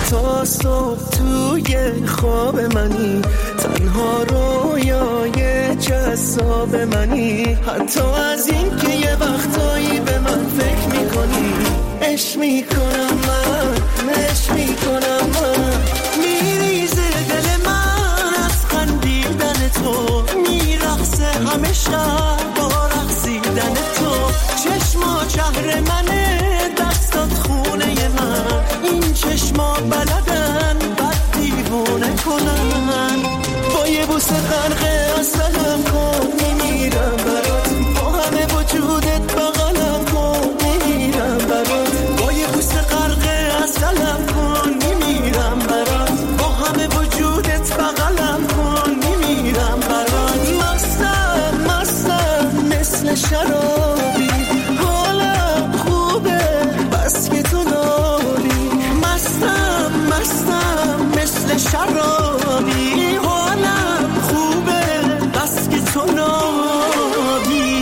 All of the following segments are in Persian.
تا صبح توی خواب منی، تنها رویای جذاب منی، حتی از این که یه وقتایی به من فکر میکنی. عشق میکنم من، عشق میکنم من، میریزه دل من از خندیدن تو، میرقصه همه شب با رقصیدن تو. چشما شهر منه، دستات خونه من، این چشما بلدن بد دیوونه کنن. با یه بوسه غرقه اصلم کن، میمیرم برات، با همه وجودت بغلم کن، میمیرم برات. با یه بوسه غرقه اصلم کن، میمیرم برات، با همه وجودت بغلم کن، میمیرم برات. مستم مستم مثل شرابی، حالم خوبه بس که تو نابی. مستم مستم مثل شرابی، حالم خوبه بس که تو نابی.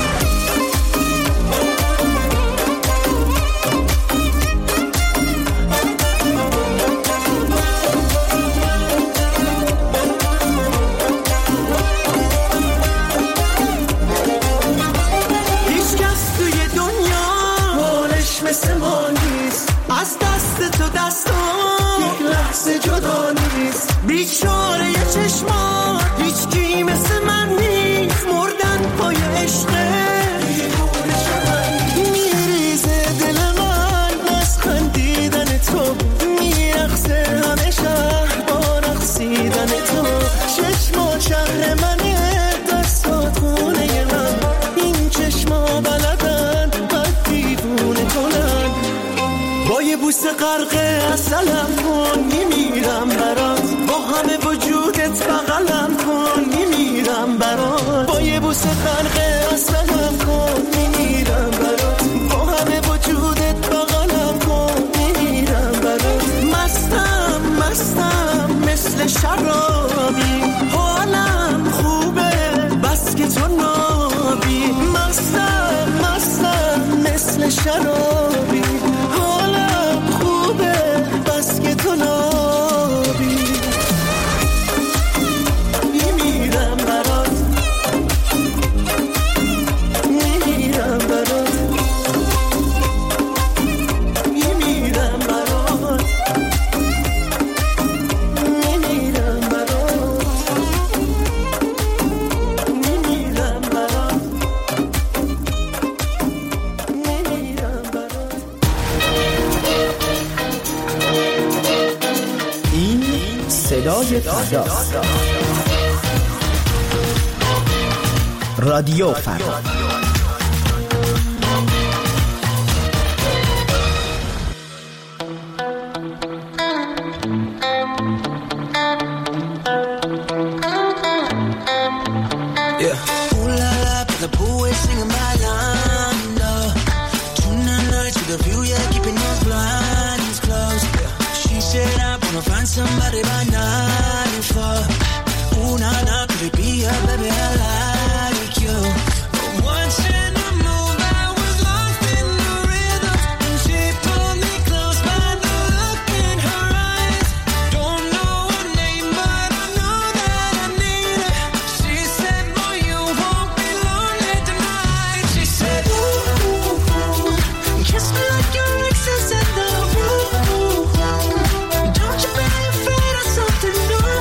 هیچ کس توی دنیا حالش مثل ما نیست، از دست تو دستان یک لحظه جدا نیست. بیچاره یه چشمات هیچ کی مثل من نیست، مردن پای عشقه میریزه دل من از خندیدن تو، میرقصه همه شهر با رقصیدن تو. چشما شهر منه، دستات خونه من، این چشما بلدن بد دیوونه کنن. با یه بوسه غرقه اصلم کن، میمیرم برات، با همه وجودت بغلم کن، میمیرم برات. با یه بوسه غرقه اصلم کن، میمیرم برات، با همه وجودت بغلم کن، میمیرم برات. مستم مستم مثل شرابی، حالم خوبه بس که تو نابی. مستم مستم مثل شرابی، حالم خوبه بس که تو نابی. میمیرم برات، میمیرم برات، میمیرم برات، میمیرم برات، میمیرم برات، میمیرم برات. این صدای فرداست. رادیو فردا. Somebody by 94. Ooh, nah, nah, could it be a baby I like you? But once in a move, I was lost in the rhythm, and she pulled me close by the look in her eyes. Don't know her name, but I know that I need her. She said, boy, you won't be lonely tonight. She said, ooh, ooh, ooh, kiss me like your exes in the room. Don't you be afraid of something new.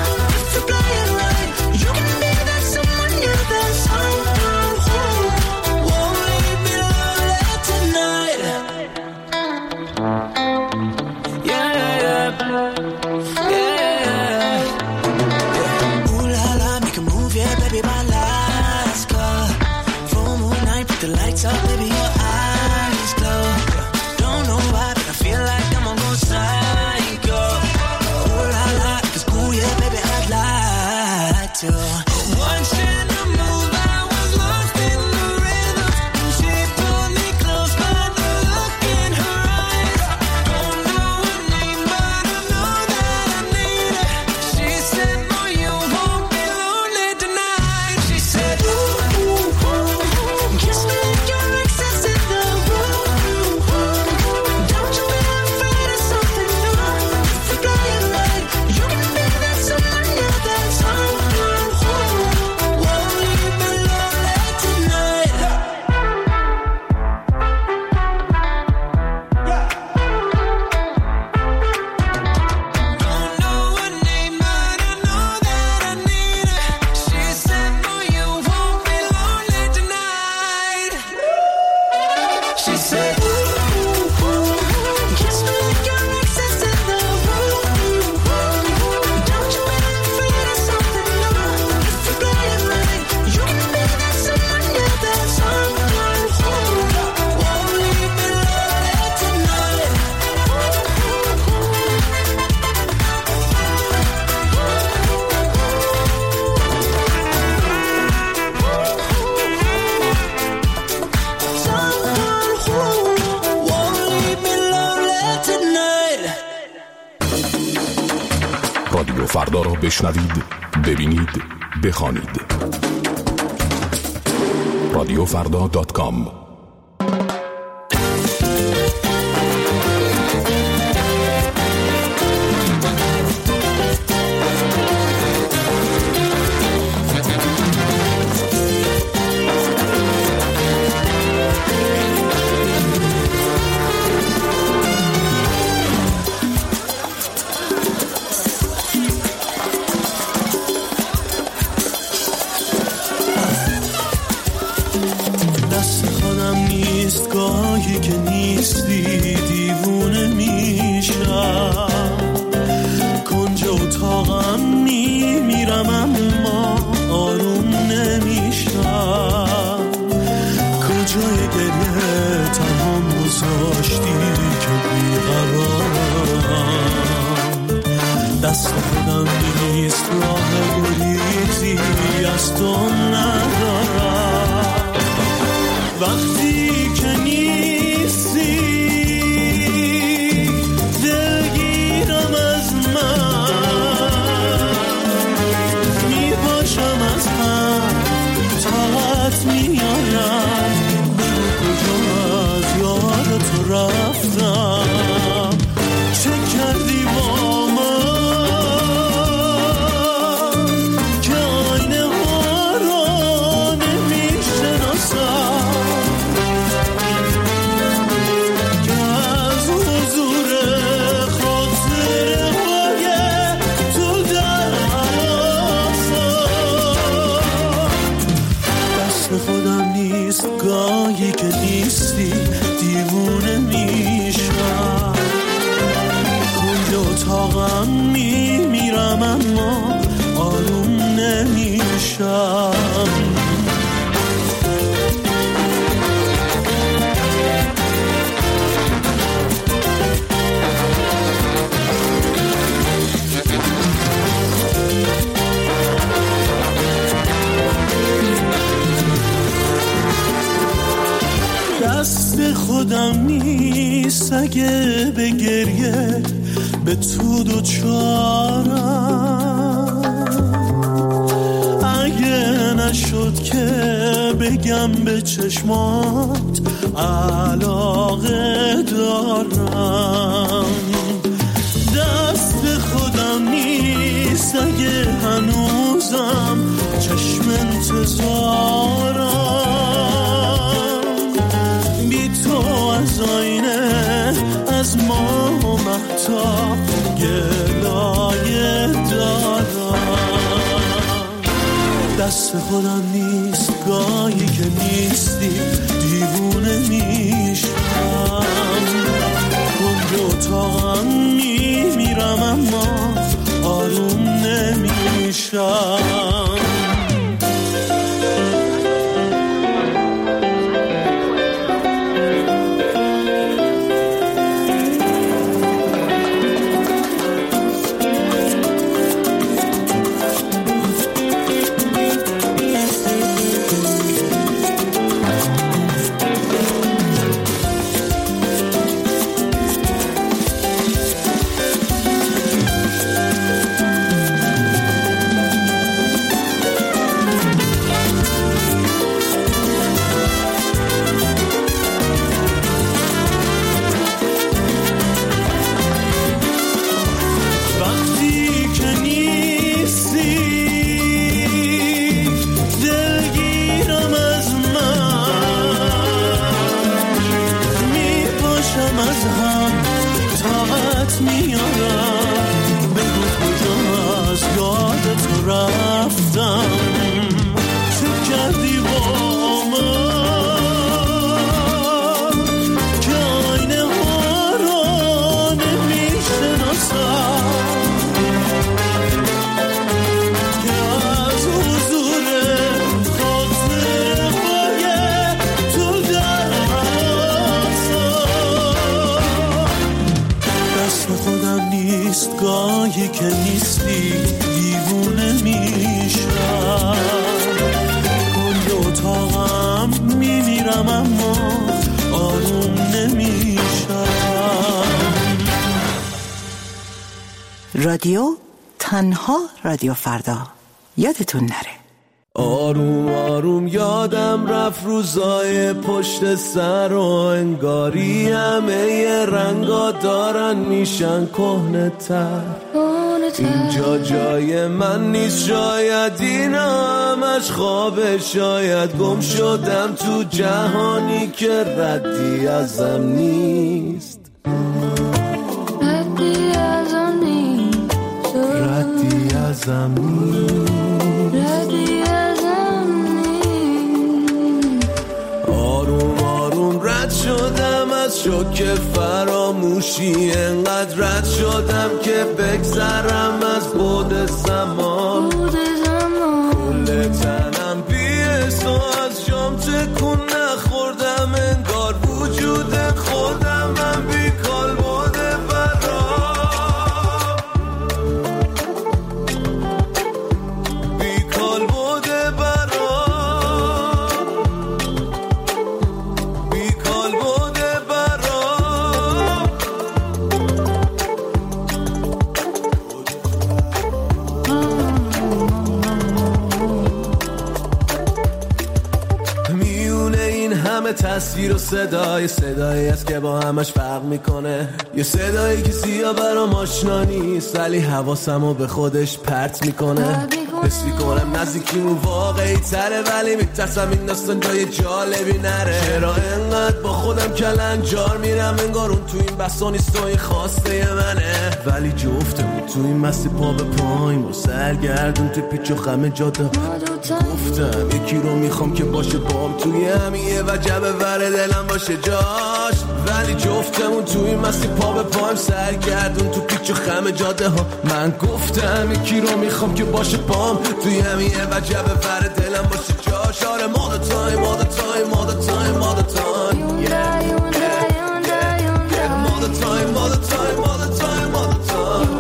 فردا را بشنوید، ببینید، بخوانید. رادیوفردا.com. گاهی که نیستی دیوونه میشم، کنج اتاقم میمیرم اما آروم نمیشم. کجای گریه تنهام گذاشتی که بیقرارم، دست خودم نیست راه گریزی از تو ندارم. وقتی که نیستی دلگیرم از من، میپاشم از هم طاقت میارم، بگو کجا از یاد تو رفتم، چه کردی با من که آینه ها رو نمیشناسم، گاهی که نیستی دیوونه میشم، کنج اتاقم میمیرم اما آروم نمیشم. دست خودم نیست اگه به گریه به تو دوچارم، اگه نشد که بگم به چشمات علاقه دارم. دست خودم نیست اگه هنوزم چشم انتظارم، از آینه از ما و مهتاب گلایه دارم. دست خودم نیست گاهی که نیستی دیوونه میشم، کنج اتاقم میمیرم اما آروم نمیشم. گاهی که نیستی دیوونه میشم، کنج اتاقم میمیرم اما آروم نمیشم. رادیو تنها رادیو فردا یادتون نره. آروم آروم یادم رفت روزای پشت سر و انگاری همه رنگا دارن میشن کهنه تر. اینجا جای من نیست، شاید اینا همش خوابه، شاید گم شدم تو جهانی که ردی ازم نیست. ردی ازم نیست. آروم آروم رد شدم از شوک فراموشی، انقدر رد شدم که بگذرم از بعد زمان. کل تنم بیست و از جام تکون نخوردم، انگار وجود خودم من بیکال بوده تصویر و صدایی است که با همش فرق میکنه. یه صدایی که سیاه برام آشنا نیست ولی حواسمو به خودش پرت میکنه. حس میکنم نزدیکیمون واقعی تره ولی میترسم این داستان جای جالبی نره. چرا انقدر با خودم کلنجار میرم، انگار اون تو این بسا نیست و این خواسته منه. ولی جفتمون تو این مسیر پا به پاییم و سرگردون تو پیچ و خم جاده. گفتم یکی رو میخوام که باشه بام توی همیه و جبه ور دلم باشه جاش. ولی جفتمون تو این مسیر پا به پایم سرگردون تو پیچ و خم جاده ها. من گفتم یکی رو میخوام که باشه بام توی همیه و جبه ور دلم باشه جاش. آره all the time all the time all the time all the time yeah all the time all the time all the time all the time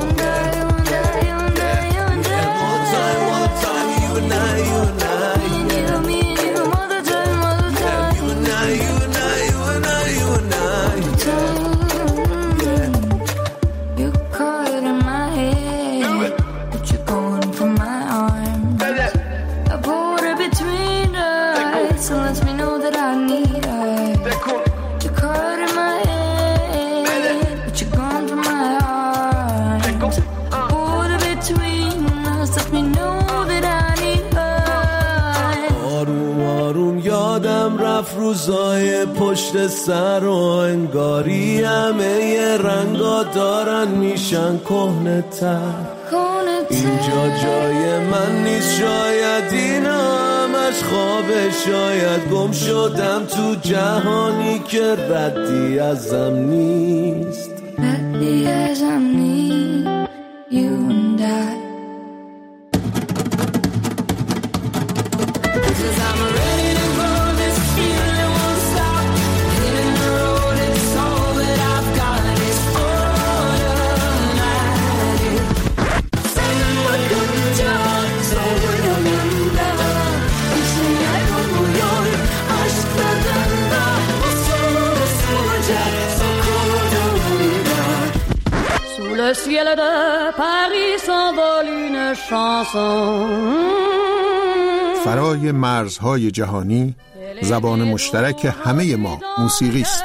روزای پشت سر و انگاری همه رنگا دارن میشن کهنه تر. اینجا جای من نیست، شاید اینا همش خوابه، شاید گم شدم تو جهانی که ردی ازم نیست. ردی ازم نیست. You and I. Le ciel de Paris s'envole une chanson. فرای مرزهای جهانی زبان مشترک همه ما موسیقی است.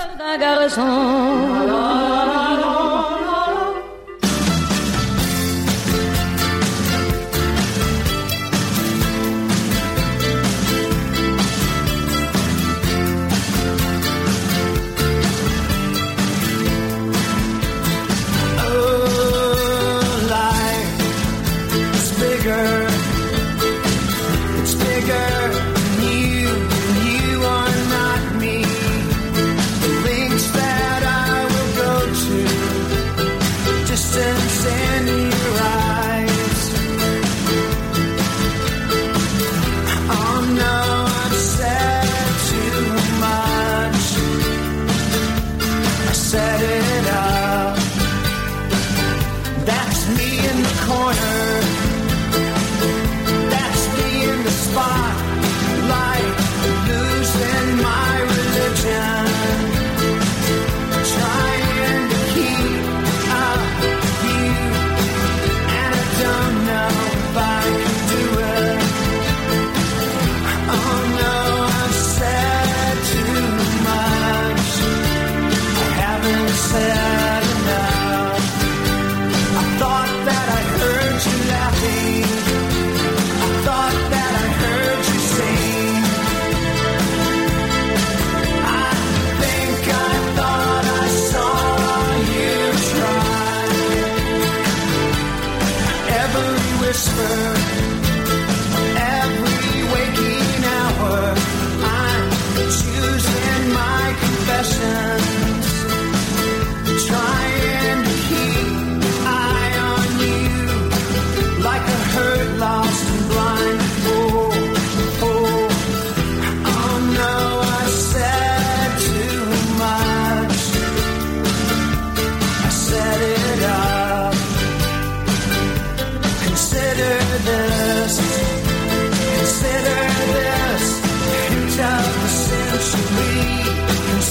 Trying to keep up with you, and I don't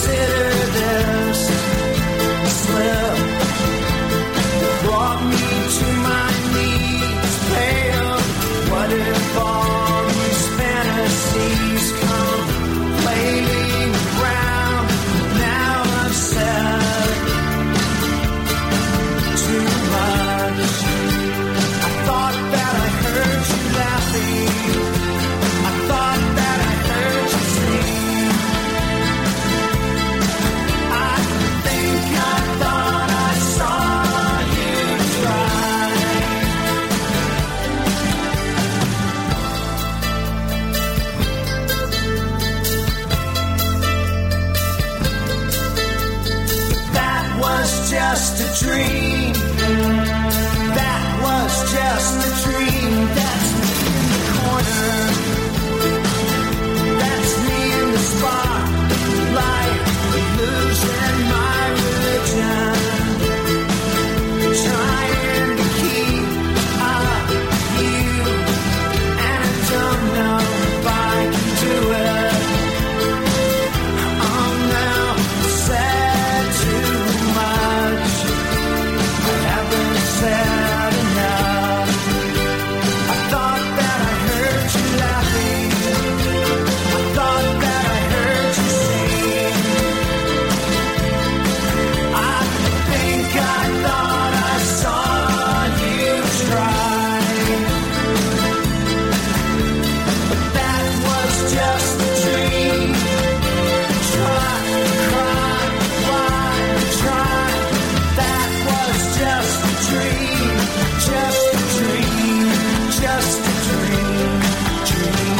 consider this slip brought me to my knees, pale. What if all these fantasies come flailing around? Now I've said too much. I thought that I heard you laughing. I thought that I heard you sing. I think I thought I saw you try. That was just a dream. That was just a dream. That's me in the corner. That's me in the spotlight, losing my religion, trying to keep up with you, and I don't know if I can do it. I'm now said too much. I haven't said enough. I thought that I heard you laughing. I thought that I heard you sing. I think I thought I saw you try. But that was just a dream. Try, cry, why try? That was just a dream. Just a dream. Just a dream. Dream.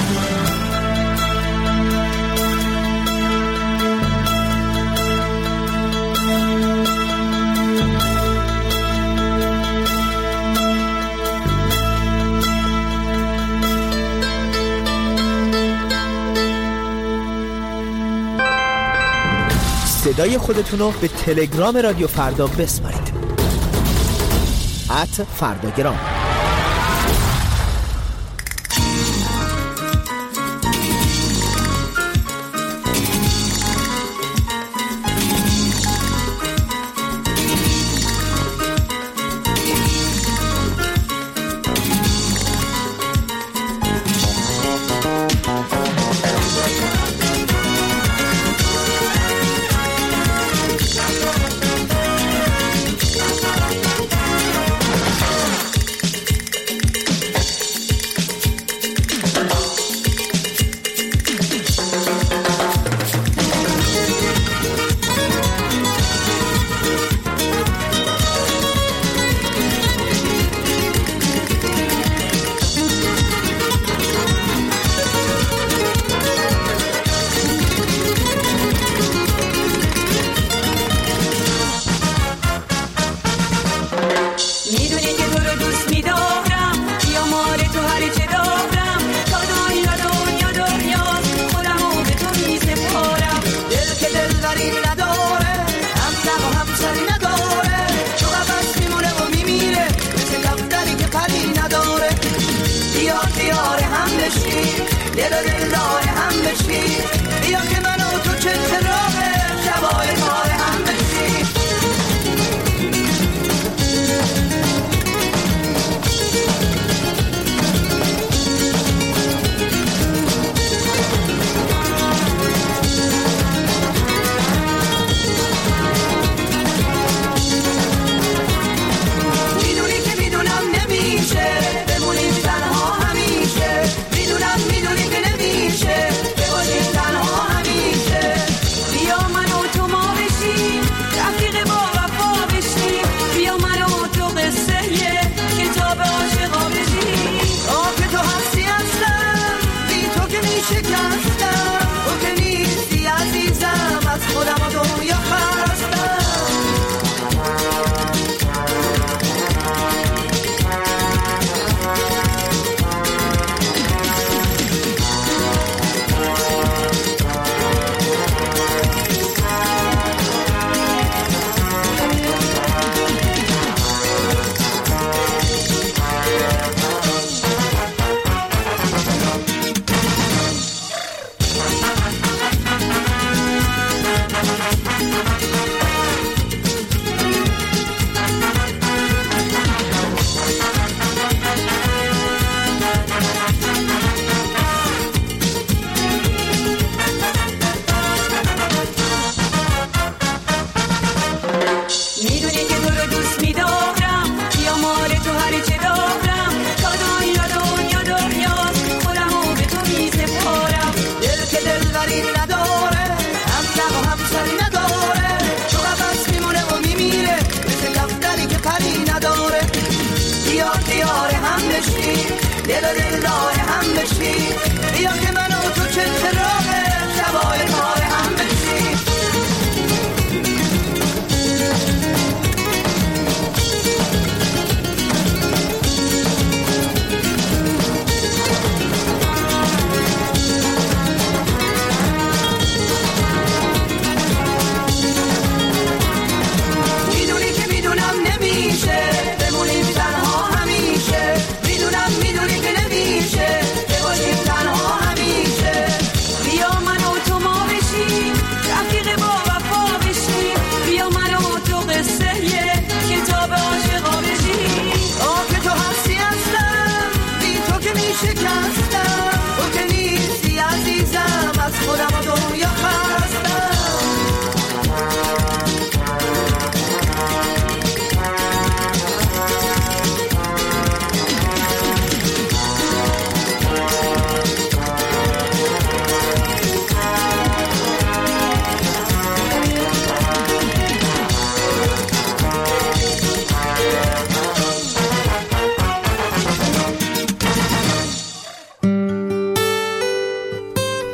صدای خودتون رو به تلگرام رادیو فردا بسپارید. @فرداگرام.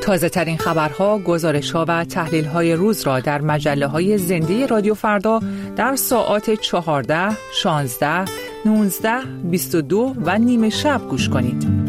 تازه ترین خبرها، گزارش‌ها و تحلیل‌های روز را در مجله‌های زنده رادیو فردا در ساعات 14، 16، 19، 22 و نیم شب گوش کنید.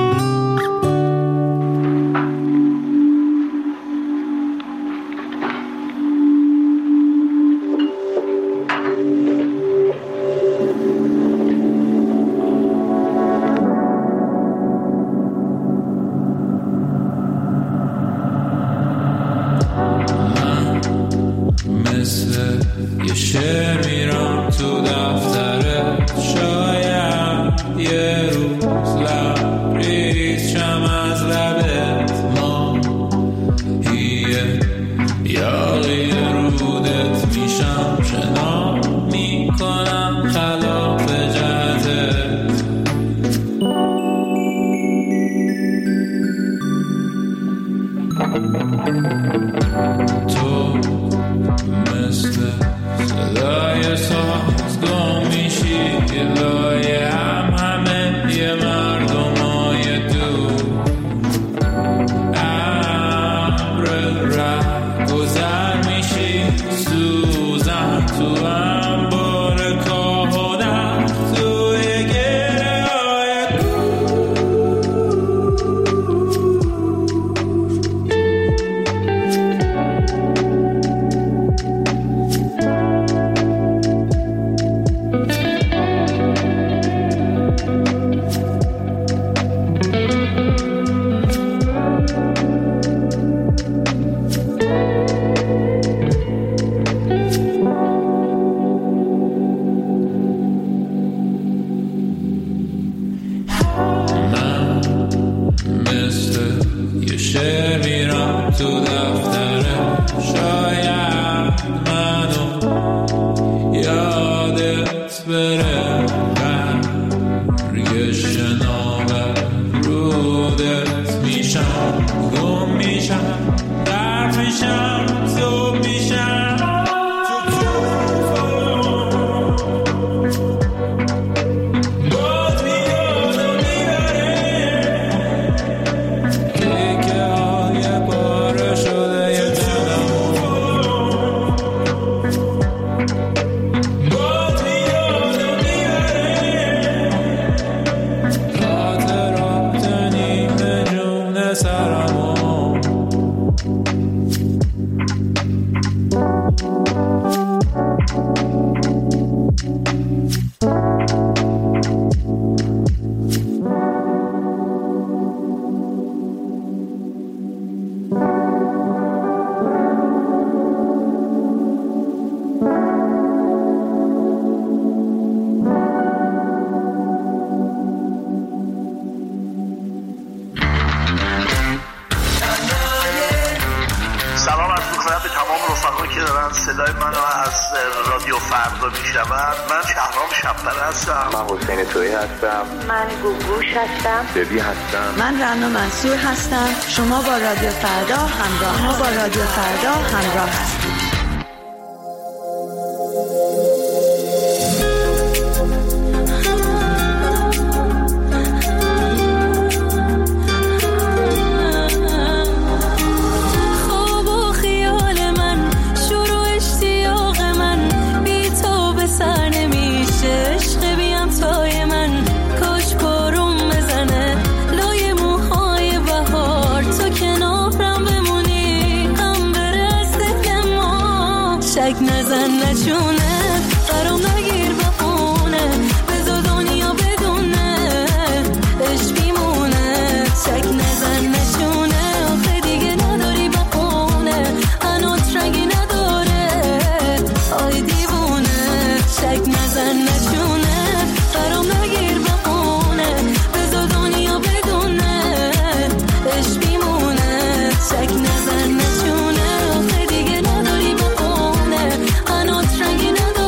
صدای منو از رادیو فردا میشنوند. من شهرام شب‌پره هستم. من حسین تویی هستم. من گوگوش هستم. ببی هستم. من رنا منصور هستم. شما با رادیو فردا همراه هستید. نزن نشونه آخه دیگه نداری بخونه هنوز رنگی نداره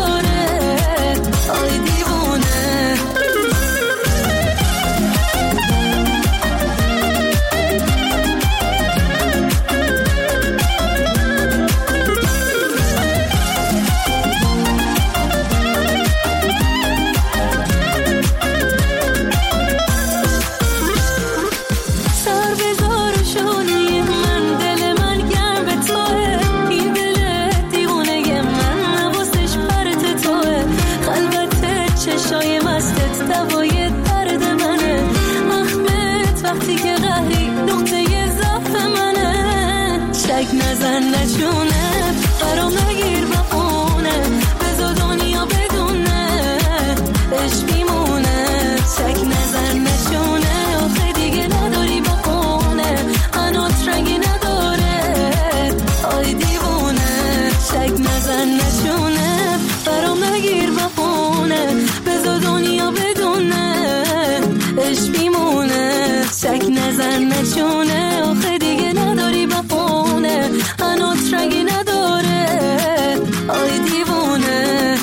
شک نزن نشونه برام نگیر بخونه بذار دنیا بدونه عشق میمونه شک نزن نشونه آخه دیگه نداری بخونه هنوز رنگی نداره آی دیوونه شک نزن نشونه برام نگیر بخونه بذار دنیا بدونه عشق میمونه شک نزن نشونه آخه دیگه نداری بخونه هنوز رنگی نداره آی دیوونه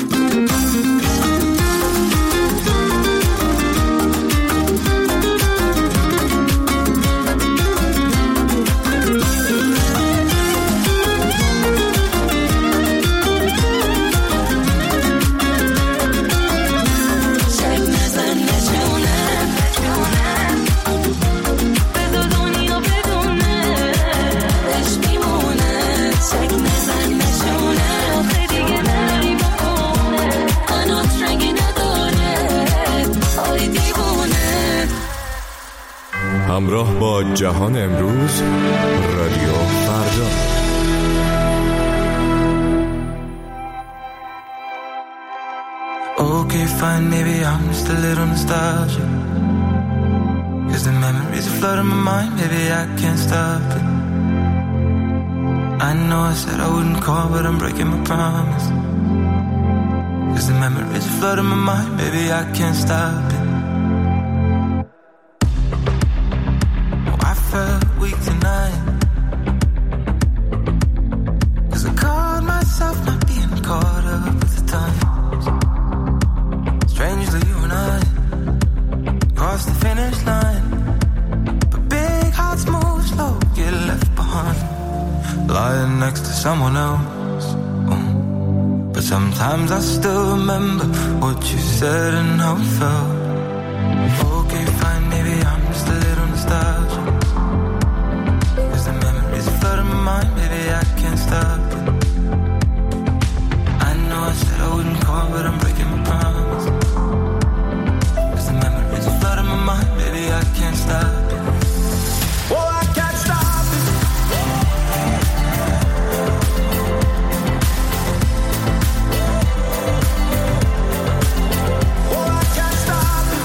همراه با جهان امروز رادیو فردا. Okay, fine, maybe I'm just a little nostalgic, 'cause the memories are flooding my mind, maybe I can't stop it. I know I said I wouldn't call, but I'm breaking my promise, 'cause the memories are flooding my mind, maybe I can't stop it. Felt weak tonight, 'cause I caught myself not being caught up with the times. Strangely, you and I crossed the finish line, but big hearts move slow, get left behind, lying next to someone else. But sometimes I still remember what you said and how it felt. Okay, fine, maybe I'm just a little nostalgic, maybe I can't stop it. I know I said I wouldn't call, but I'm breaking my promise, 'cause the memories are flooding my mind, maybe I can't stop it. Oh, I can't stop it. Oh, I can't stop it.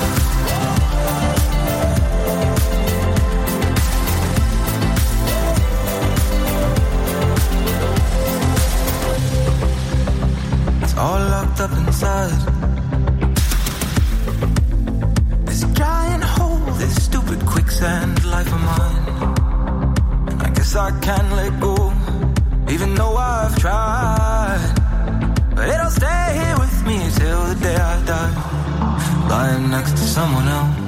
All locked up inside this giant hole, this stupid quicksand life of mine. I guess I can't let go, even though I've tried, but it'll stay here with me till the day I die, lying next to someone else.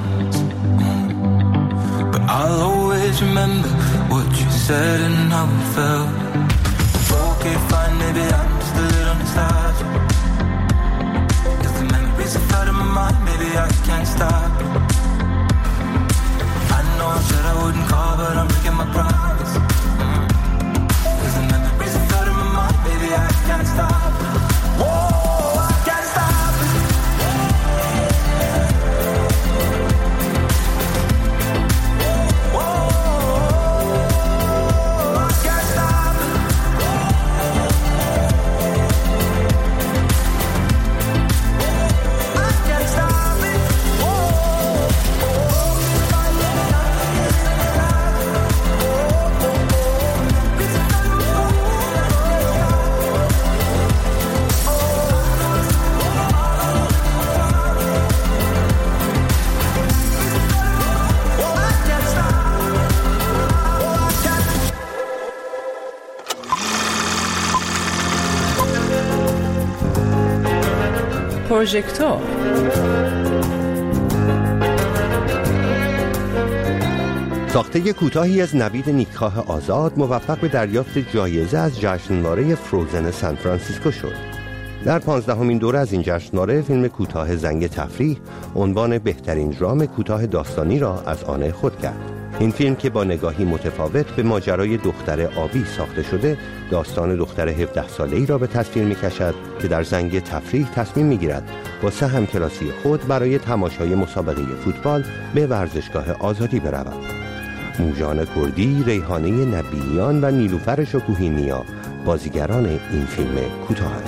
But I'll always remember what you said and how it felt. Okay, fine, maybe I'm just a little nostalgic, 'cause the memories are flooding my mind, maybe I can't stop it. I know I said I wouldn't call, but I'm breaking my promise, 'cause the memories are flooding my mind, maybe I can't stop it. Whoa, I can't stop it. پروژکتور ساخته کوتاهی از نوید نیکخواه آزاد موفق به دریافت جایزه از جشنواره فروزن سان فرانسیسکو شد. در 15مین دوره از این جشنواره فیلم کوتاه زنگ تفریح عنوان بهترین درام کوتاه داستانی را از آن خود کرد. این فیلم که با نگاهی متفاوت به ماجرای دختر آبی ساخته شده، داستان دختر 17 ساله‌ای را به تصویر می‌کشد که در زنگ تفریح تصمیم می‌گیرد با 3 همکلاسی خود برای تماشای مسابقه فوتبال به ورزشگاه آزادی برود. موژان کردی، ریحانه نبیلیان و نیلوفر شکوهی‌نیا بازیگران این فیلم کوتاهند.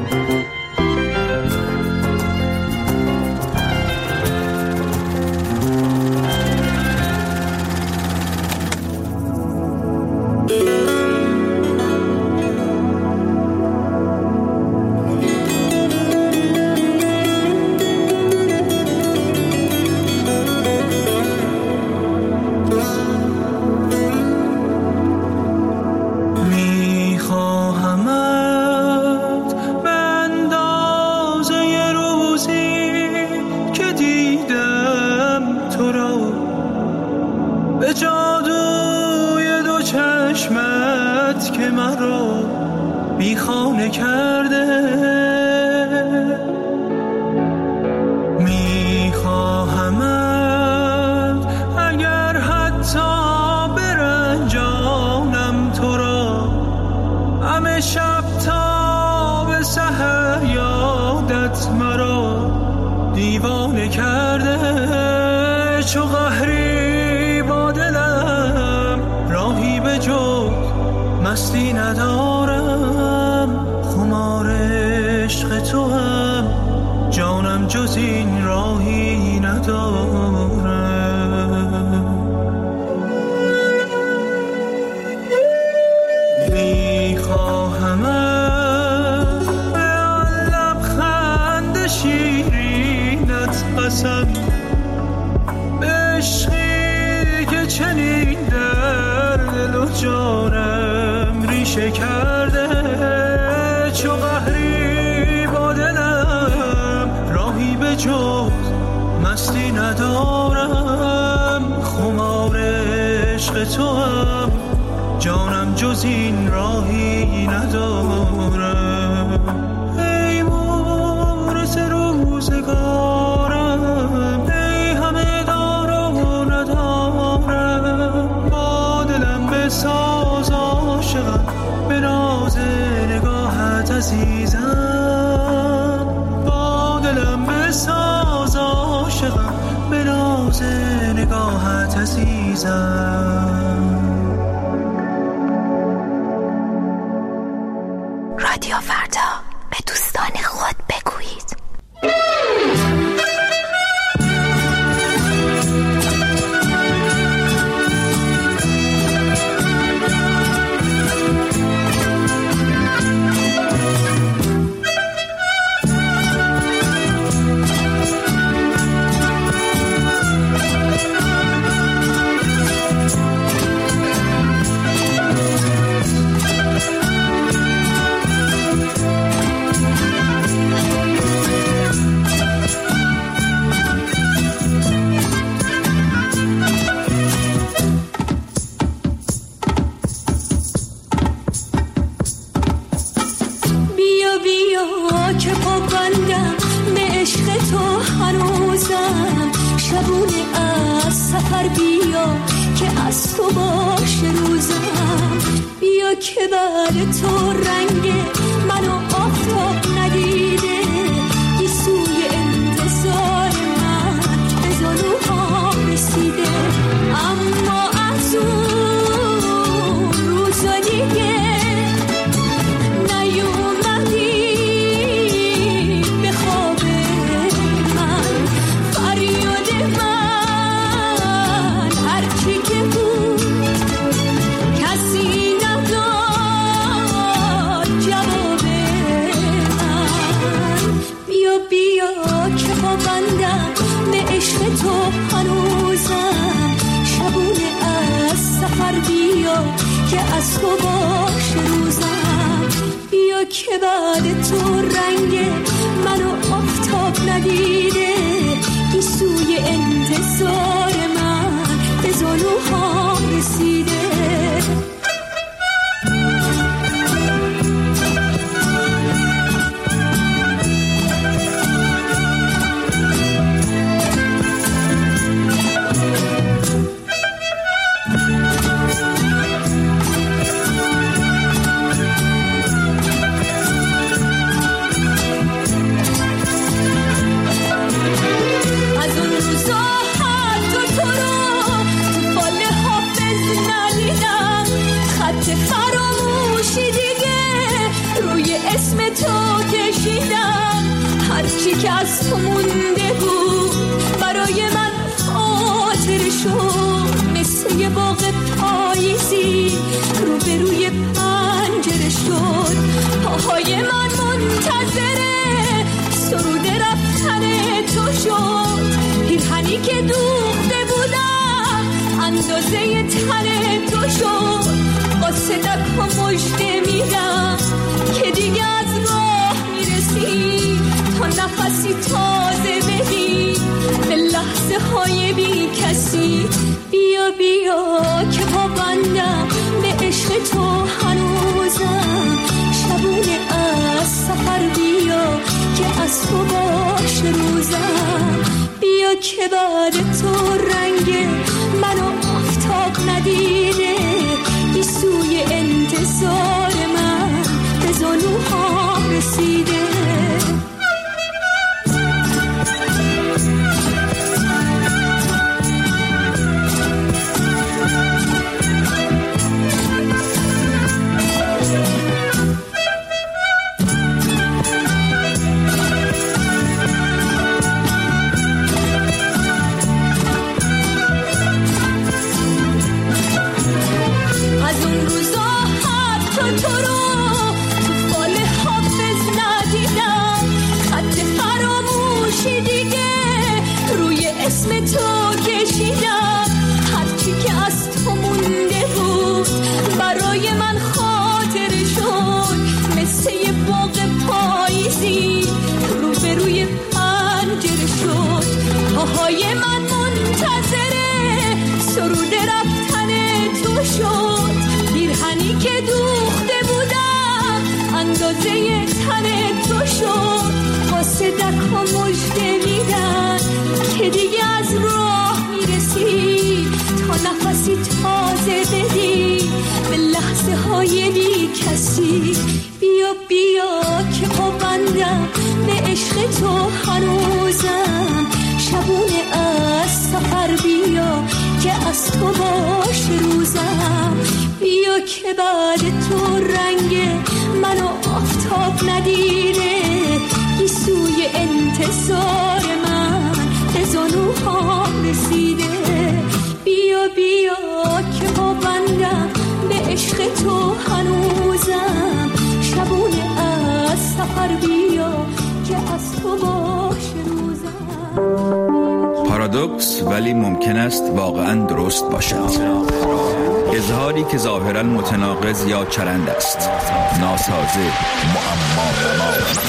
مستی ندارم، خمار عشق تو هم، جانم جز این راهی ندارم. میخواهمت به آن لبخند شیرینت قسم، به عشقی که چنین در دل و جانم ریشه کرده، چو قهری با دلم راهی به جز مستی ندارم، خمار عشق تو هم، جانم جز این راهی ندارم. ای مورث روزگارم، ای همه دار و ندارم، با دلم بساز عاشقم، به ناز نگاهت عزیزم، با دلم بساز عاشقم، به ناز نگاهت عزیزم. رادیو فردا، به دوستان خود بگویید. از اون روزا حتی تو رو تو فال حافظ از تو مونده بود برای من خاطر شد، مثل یه باغ پاییزی روبروی پنجره شد. پاهای من منتظره سرود رفتن تو شد، پیرهنی که دوخته بودم اندازه تن تو شد. واسه دک و مژده میدم که دیگه از راه میرسی، تا نفسی تازه بدی به لحظه های بی کسی. بیا بیا که پابندم به عشق تو هنوزم، شبونه از سفر بیا که از تو باش روزم. بیا که بعد تو رنگ منو آفتاب ندیده، بی سوی انتظار من به زانوها رسیده. پارادوکس ولی ممکن است واقعا درست باشد. اظهاری که ظاهرا متناقض یا چرند است، ناسازه، معما.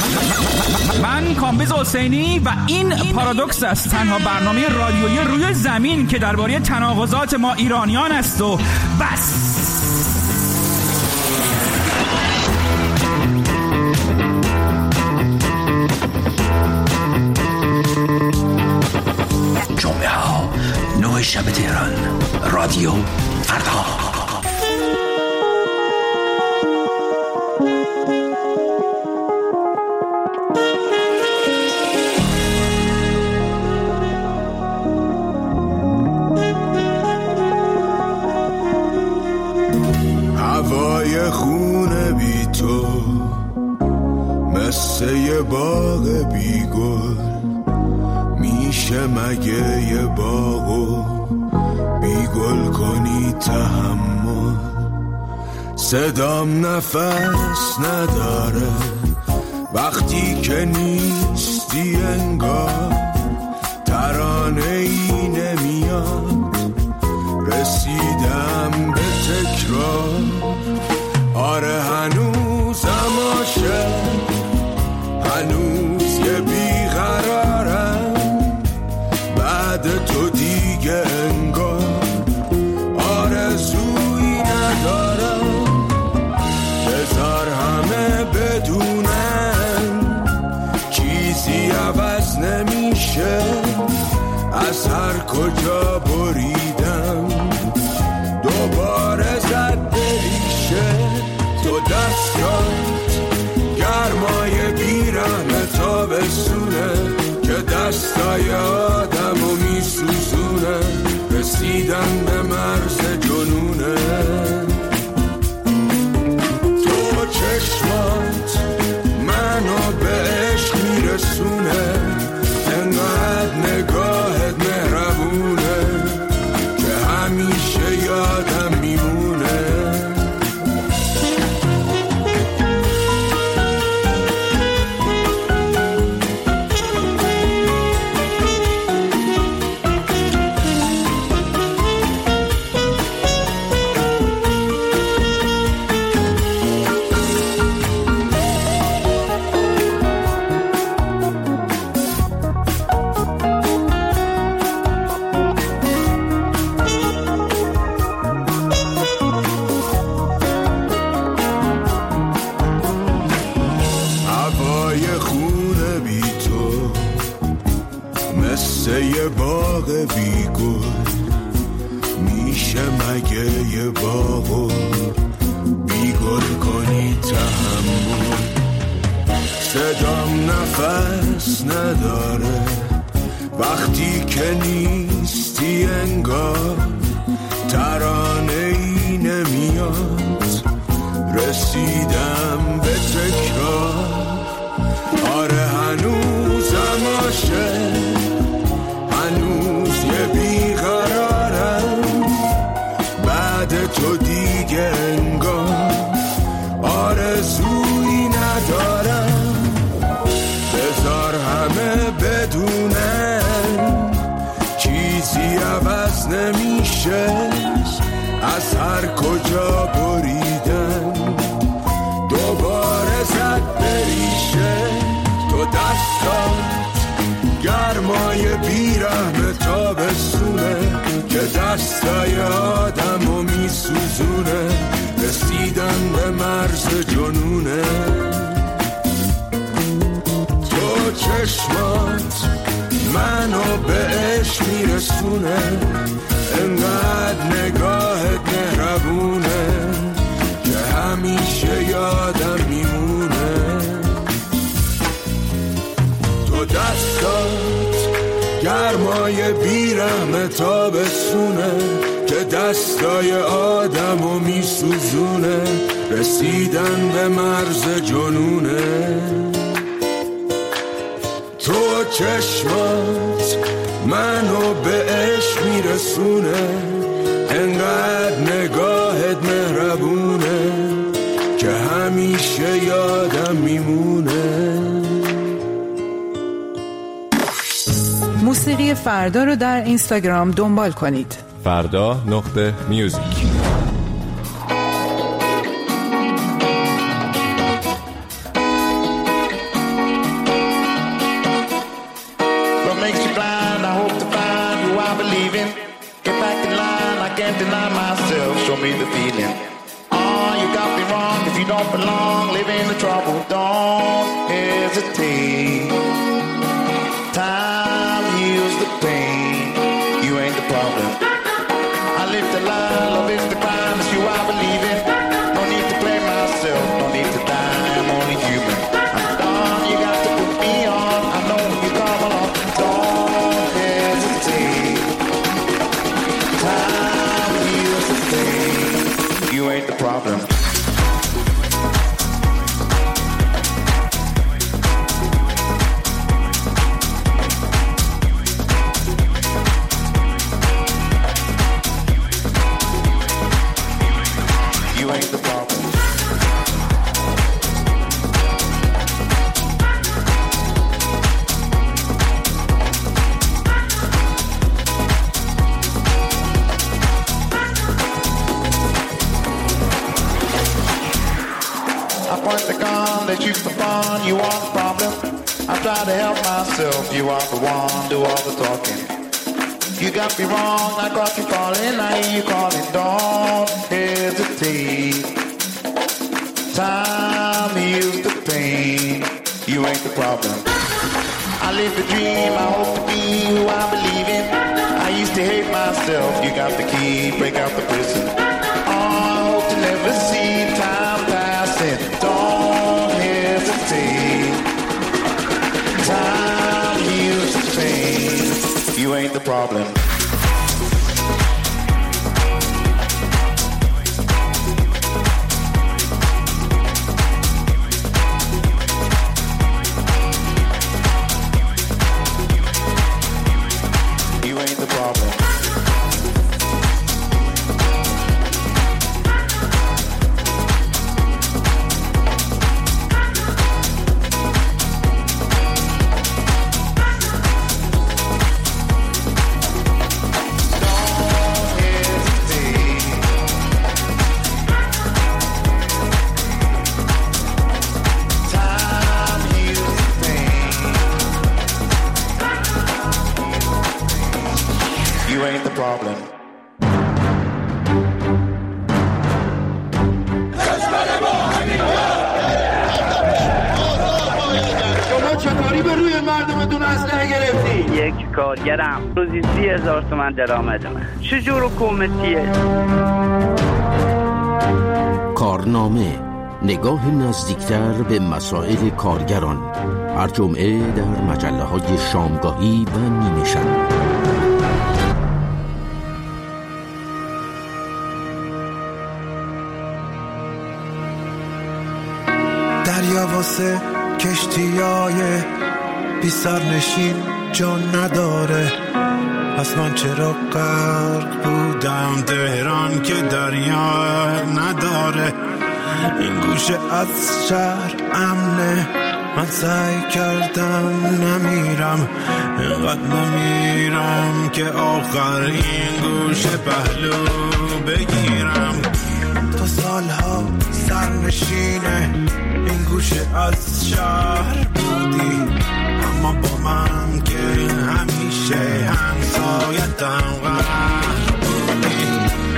من کامبیز حسینی و این پارادوکس است، تنها برنامه رادیویی روی زمین که درباره تناقضات ما ایرانیان است و بس. جمعه ها 9 شب تهران، رادیو فردا. هوای خونه بی تو مثل یه باغ بی گل، میشه مگه یه باغو بی گل کنی تحمل؟ صدام نفس نداره وقتی که نیستی، انگار ترانه ای نمیاد. رسیدم به تکرار، آره هنوزم عاشق، هنوز یه بیقرارم بعد تو دیگه، انگار آرزویی ندارم. بذار همه بدونن چیزی عوض نمیشه، از هر کجا بری یه باغ بیگل میشه مگه یه باغو بیگل کنی تحمل؟ صدام نفس نداره وقتی که نیستی، انگار ترانه‌ای نمیاد. رسیدم به تکرار، آره هنوزم عاشق، هنوز یه بیقرارم. بعد تو دیگه انگار آرزویی ندارم. بذار همه بدونن چیزی عوض نمیشه، از هر کجا بریدن دوباره زد بریشه. تو دستات گرمای بیرحم تابستونه که دستای آدمو میسوزونه. رسیدن به مرز جنونه. تو چشمات منو به عشق میرسونه، انقدر نگاهت مهربونه که همیشه یادم میمونه. تو دستات گرمای بیرحم تابستونه که دستای آدمو میسوزونه. رسیدن به مرز جنونه. تو چشمات منو به عشق میرسونه، انقدر نگاهت مهربونه که همیشه یادم میمونه. موسیقی فردا رو در اینستاگرام دنبال کنید. فردا.music. Deny myself, show me the feeling. Oh, you got me wrong. If you don't belong, live in the trouble. Don't hesitate. Time heals the pain. You ain't the problem. I live the lie, love is the crime. It's you I believe in. No need to blame myself, no need to die. I'm only human. I'm done. You got to put me on. I know you come along. Don't hesitate. Time. You ain't the problem. You ain't the problem. Point the gun, they shoot the fun, you are the problem. I try to help myself, you are the one, do all the talking. You got me wrong, I got you calling, I hear you calling. Don't hesitate. Time heals the pain, you ain't the problem. I live the dream, I hope to be who I believe in. I used to hate myself, you got the key, break out the prison. Oh, I hope to never see time passing. Don't hesitate. Time heals the pain. You ain't the problem. You ain't the problem. مردمتون اسلحه گرفتی؟ یک کارگرم روزی 30,000 تومان درآمدمه. چجور حکومتیه؟ کارنامه، نگاه نزدیکتر به مسائل کارگران، هر جمعه در مجله‌های شامگاهی و نیمه شب. دریا واسه کشتیای بی سرنشین جان نداره، پس من چرا غرق بودم تهران که دریا نداره. این گوشه از شهر امنه، من سعی کردم نمیرم، اینقدر نمیرم که آخر این گوشه پهلو بگیرم. تو سالها سرنشینه این گوشه از شهر بودی، اما با من که همیشه همسایتم غرق بودی.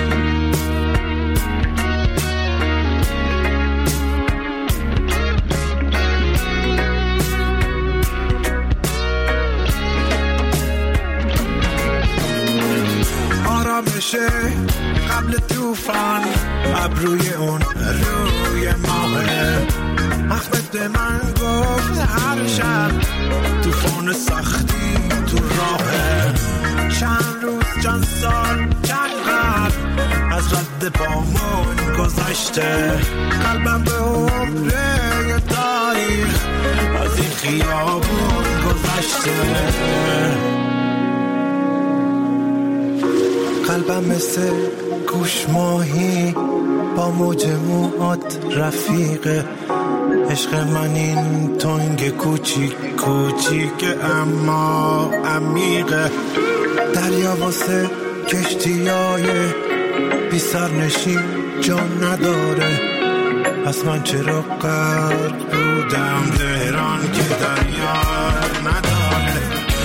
آرامشه قبل طوفان، ابروی اون روی ماهه. احمد به من گفت هر شب طوفان سختی تو راهه. چند روز چند سال چند قرن از رد پامون گذشته، قلبم به عمره تاریخ از این خیابون گذشته. قلبم مثل گوش ماهی با موج موهات رفیقه. عشق من این تنگ کوچیک کوچیک اما عمیقه. دریا واسه کشتیای بی سرنشین جان نداره، پس من چرا غرق بودم تهران که دریا نداره.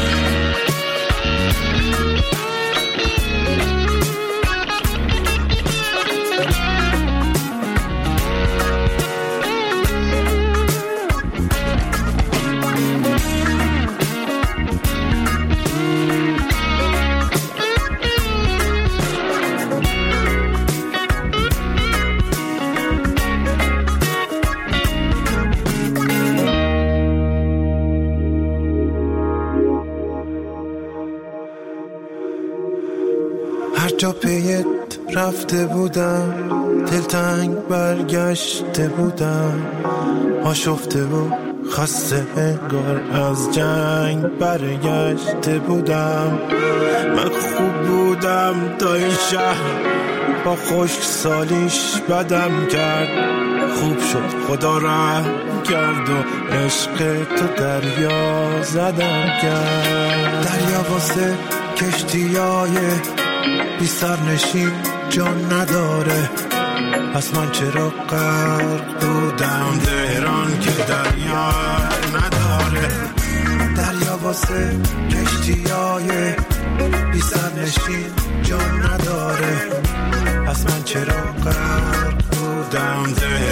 جا پیت رفته بودم، دلتنگ برگشته بودم، آشفته و خسته انگار از جنگ برگشته بودم. من خوب بودم تا این شهر با خشک سالیش بدم کرد. خوب شد خدا رحم کرد و عشق تو دریا زدم کرد. دریا واسه کشتیای بی سرنشین جان نداره، پس من چرا غرق بودم تهران که دریا نداره. دریا واسه کشتیای بی سرنشین جان نداره، پس من چرا غرق بودم تهران